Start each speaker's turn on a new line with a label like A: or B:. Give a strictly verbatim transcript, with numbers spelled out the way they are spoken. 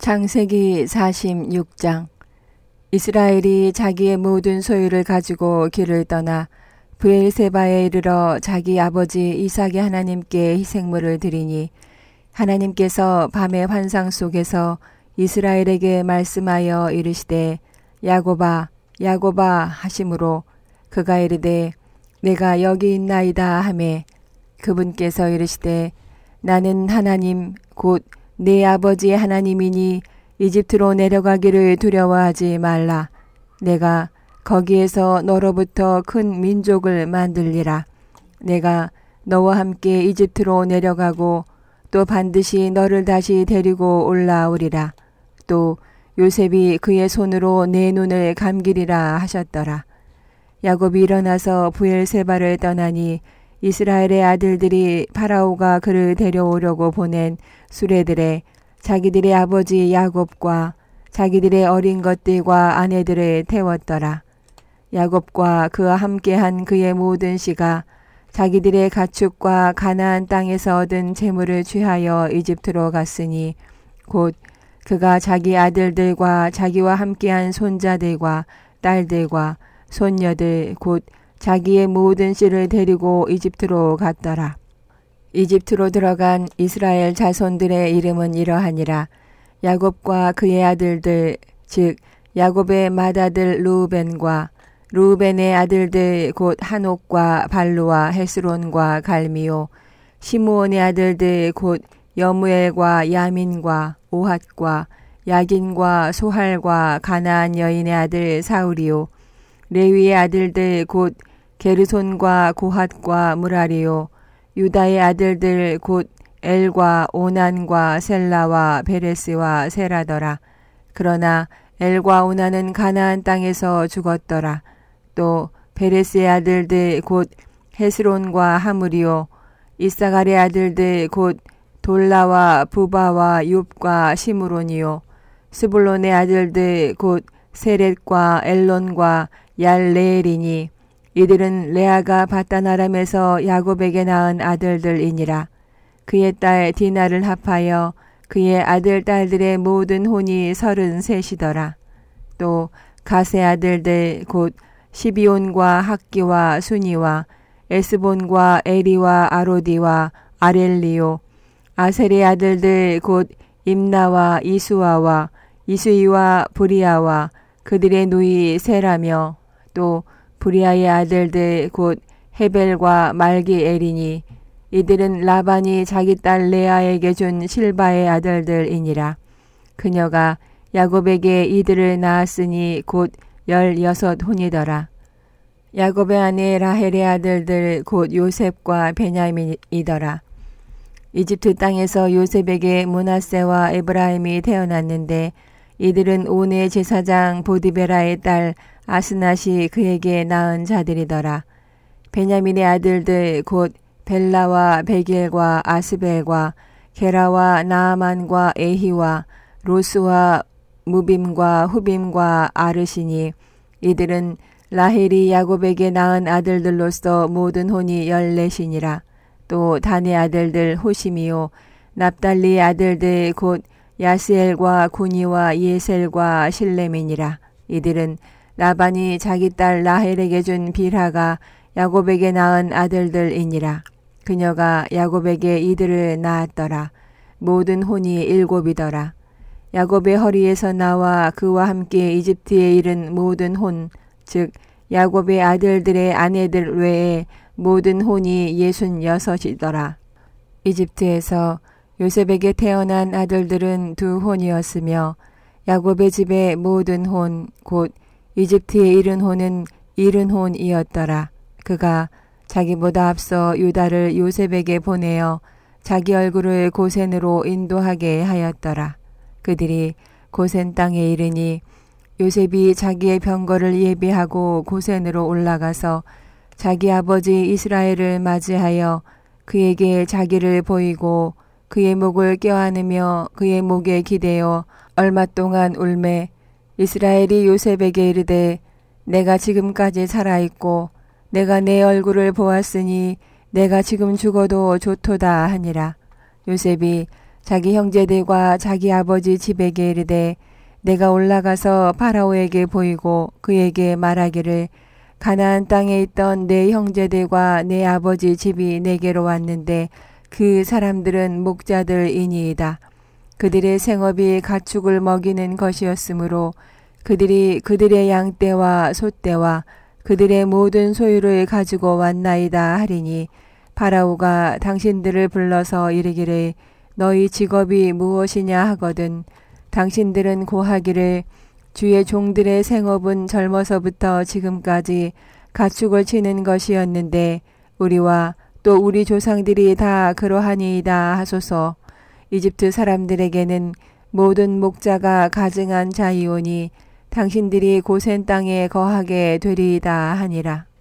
A: 창세기 사십육 장. 이스라엘이 자기의 모든 소유를 가지고 길을 떠나 브엘세바에 이르러 자기 아버지 이삭의 하나님께 희생물을 드리니 하나님께서 밤의 환상 속에서 이스라엘에게 말씀하여 이르시되 야곱아 야곱아 하심으로 그가 이르되 내가 여기 있나이다 하매 그분께서 이르시되 나는 하나님 곧 내 아버지의 하나님이니 이집트로 내려가기를 두려워하지 말라. 내가 거기에서 너로부터 큰 민족을 만들리라. 내가 너와 함께 이집트로 내려가고 또 반드시 너를 다시 데리고 올라오리라. 또 요셉이 그의 손으로 내 눈을 감기리라 하셨더라. 야곱이 일어나서 브엘세바를 떠나니 이스라엘의 아들들이 파라오가 그를 데려오려고 보낸 수레들에 자기들의 아버지 야곱과 자기들의 어린 것들과 아내들을 태웠더라. 야곱과 그와 함께한 그의 모든 씨가 자기들의 가축과 가나안 땅에서 얻은 재물을 취하여 이집트로 갔으니 곧 그가 자기 아들들과 자기와 함께한 손자들과 딸들과 손녀들 곧 자기의 모든 씨를 데리고 이집트로 갔더라. 이집트로 들어간 이스라엘 자손들의 이름은 이러하니라. 야곱과 그의 아들들 즉 야곱의 맏아들 르우벤과 르우벤의 아들들 곧 한옥과 발루와 헤스론과 갈미오 시므온의 아들들 곧 여무엘과 야민과 오핫과 야긴과 소할과 가나안 여인의 아들 사울이요 레위의 아들들 곧 게르손과 고핫과 무라리요 유다의 아들들 곧 엘과 오난과 셀라와 베레스와 세라더라. 그러나 엘과 오난은 가나안 땅에서 죽었더라. 또 베레스의 아들들 곧 헤스론과 하물이요 이사갈의 아들들 곧 돌라와 부바와 윕과 시므론이요 스불론의 아들들 곧 세렛과 엘론과 얄레엘이니 이들은 레아가 바단 아람에서 야곱에게 낳은 아들들이니라. 그의 딸 디나를 합하여 그의 아들 딸들의 모든 혼이 서른셋이더라. 또 가세 아들들 곧 시비온과 학기와 수니와 에스본과 에리와 아로디와 아렐리오 아셀의 아들들 곧 임나와 이수아와 이수이와 브리아와 그들의 누이 세라며 또 브리아의 아들들 곧 헤벨과 말기엘이니 이들은 라반이 자기 딸 레아에게 준 실바의 아들들이니라. 그녀가 야곱에게 이들을 낳았으니 곧 열여섯 혼이더라. 야곱의 아내 라헬의 아들들 곧 요셉과 베냐민이더라. 이집트 땅에서 요셉에게 므낫세와 에브라임이 태어났는데 이들은 온의 제사장 보디베라의 딸 아스낫이 그에게 낳은 자들이더라. 베냐민의 아들들 곧 벨라와 베길과 아스벨과 게라와 나아만과 에히와 로스와 무빔과 후빔과 아르시니 이들은 라헬이 야곱에게 낳은 아들들로서 모든 혼이 열넷이니라. 또 단의 아들들 호심이요 납달리의 아들들 곧 야스엘과 구니와 예셀과 실레민이라. 이들은 라반이 자기 딸 라헬에게 준 빌하가 야곱에게 낳은 아들들이니라. 그녀가 야곱에게 이들을 낳았더라. 모든 혼이 일곱이더라. 야곱의 허리에서 나와 그와 함께 이집트에 이른 모든 혼, 즉 야곱의 아들들의 아내들 외에 모든 혼이 예순여섯이더라. 이집트에서 요셉에게 태어난 아들들은 두 혼이었으며 야곱의 집의 모든 혼, 곧 이집트에 이른 혼은 일흔 혼이었더라. 그가 자기보다 앞서 유다를 요셉에게 보내어 자기 얼굴을 고센으로 인도하게 하였더라. 그들이 고센 땅에 이르니 요셉이 자기의 병거를 예비하고 고센으로 올라가서 자기 아버지 이스라엘을 맞이하여 그에게 자기를 보이고 그의 목을 껴안으며 그의 목에 기대어 얼마 동안 울매 이스라엘이 요셉에게 이르되 내가 지금까지 살아있고 내가 내 얼굴을 보았으니 내가 지금 죽어도 좋도다 하니라. 요셉이 자기 형제들과 자기 아버지 집에게 이르되 내가 올라가서 파라오에게 보이고 그에게 말하기를 가나안 땅에 있던 내 형제들과 내 아버지 집이 내게로 왔는데 그 사람들은 목자들이니이다. 그들의 생업이 가축을 먹이는 것이었으므로 그들이 그들의 양떼와 소떼와 그들의 모든 소유를 가지고 왔나이다 하리니 파라오가 당신들을 불러서 이르기를 너희 직업이 무엇이냐 하거든 당신들은 고하기를 주의 종들의 생업은 젊어서부터 지금까지 가축을 치는 것이었는데 우리와 또 우리 조상들이 다 그러하니이다 하소서. 이집트 사람들에게는 모든 목자가 가증한 자이오니 당신들이 고센 땅에 거하게 되리이다 하니라.